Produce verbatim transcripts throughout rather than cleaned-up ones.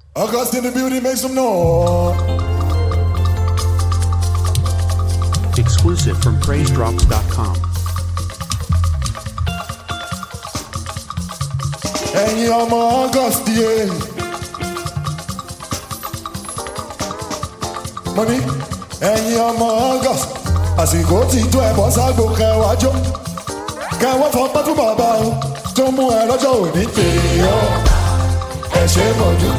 August in the building, make some noise. Exclusive from praise drops dot com. Ẹ̀yin ọmọ August yẹ. Mo ní ẹ̀yin ọmọ August. Àsìkò tí tó ẹ̀bọ̀ ságbó kẹwàá jó. Kẹwàá fọpẹ́ fún bàbá o. Tó mú ẹ lọ́jọ́ òní tèè ọ́. Ẹ ṣe é mọ̀jú.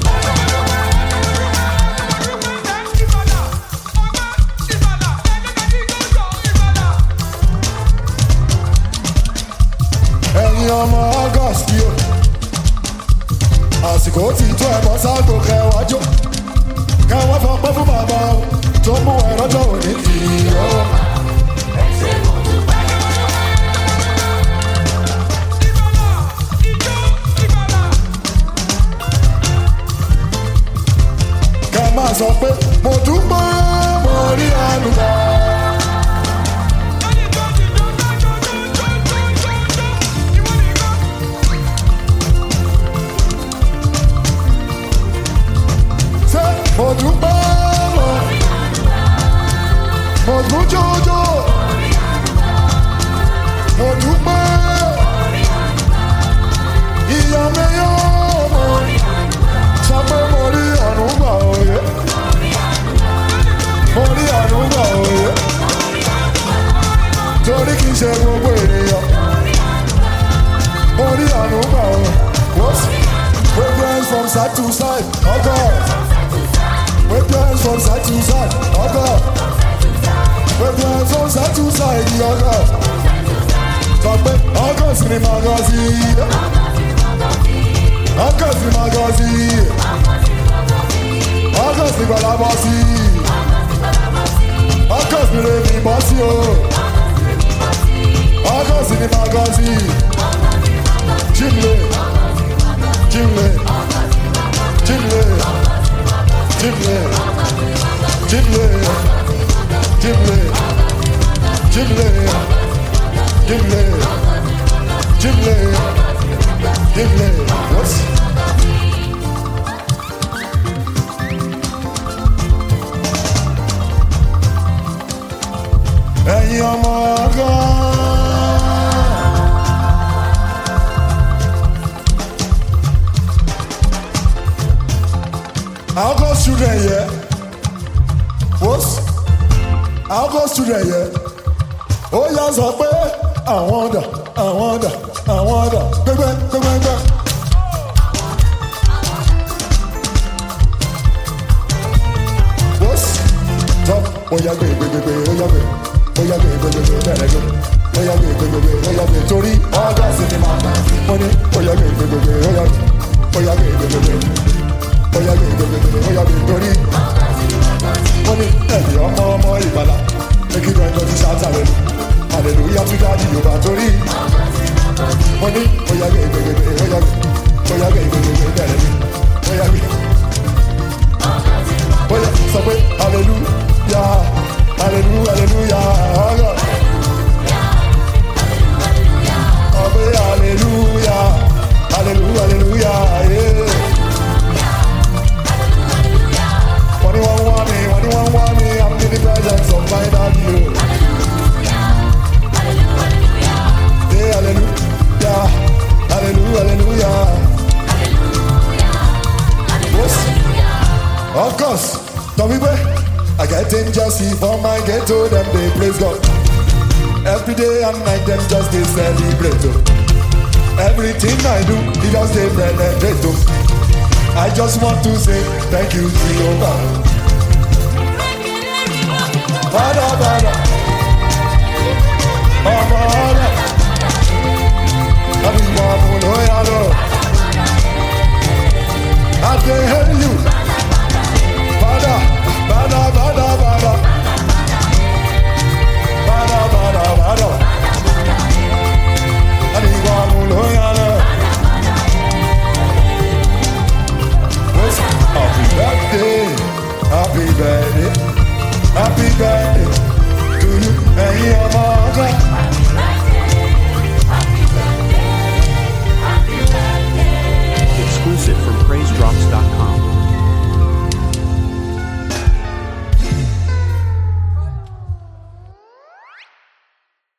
Ẹ̀yin ọmọ August yìí o. Àsìkò tí tó ẹ̀bọ̀ ságbó kẹwàá jó. Kẹwàá fọpẹ́ fún bàbá o. Tó mú ẹ lọ́jọ́ òní tèè ọ́. Máa sọ pé mo dúpẹ́ mo rí àlùbá. Ṣé mo dúpẹ́ mo mo dún jòjò. Mo dúpẹ́ ìyá mi yóò mọ̀ sọ pé mo rí ọ̀run gbà òye. Mo rí ọ̀run gbà òye. Torí kìí ṣe gbogbo ènìyàn. Mo rí ọ̀run gbà òye. Wave your hands from side to side, oh God. Wave your hands from side to side, oh God. Wave your hands from side to side, oh God. Sọ pé August ni magazine. August ni magazine. August ni balabasi. August ni lèmi bọ́ sí o. August ni magazine. Jimle. Jimle. Jimle. Jimle. Jimle. Jimle. Jimle. Jimle. Jimle. Jimle. What's ẹ̀yin ọmọ ọgọ́. August student yẹ. Wọ́s. August student yẹ. Ó yá sọ pé àwọn ọ̀dà àwọn ọ̀dà àwọn ọ̀dà gbẹgbẹ gbẹgbẹ. Wọ́s. Tọ́ ó yá gbé gbẹgbẹ ó yá gbé. Oya gbé gbẹgbẹgbẹ bẹ̀rẹ̀ gbé. Oya gbé gbẹgbẹgbẹ oya gbé torí August ni màá bá. Mo ní oya gbé gbẹgbẹgbẹ oya gbé. Oya gbé gbẹgbẹgbẹ. Oya gbé gbẹgbẹgbẹ oya gbé torí. Mo ní ẹ̀mí ọmọ ọmọ ìgbàlà. Make you join us shout hallelujah. Hallelujah to God Yorùbá torí. Mo ní oya gbé gbẹgbẹgbẹ oya gbé. Oya gbé gbẹgbẹgbẹ bẹ̀rẹ̀ gbé. Oya gbé. Oya sọ pé hallelujah. Hallelujah, hallelujah, oh God. Hallelujah, hallelujah, hallelujah, hallelujah, yeah. When you want, want me, when you want, want me, I'm in the presence of my daddy. Yeah, hallelujah, hallelujah, hallelujah. Of course, don't be bad. I get angels see for my ghetto, them they praise God. Every day and night, them just they celebrate. Oh. Everything I do, it just they celebrate. Oh. I just want to say thank you, Jehovah. Bada bada, oh bada, I be one loyal. I can help you, Bada. Bada bada bada Bada bada bada Adiwa muloyana Happy birthday Happy birthday Happy birthday To you and your mother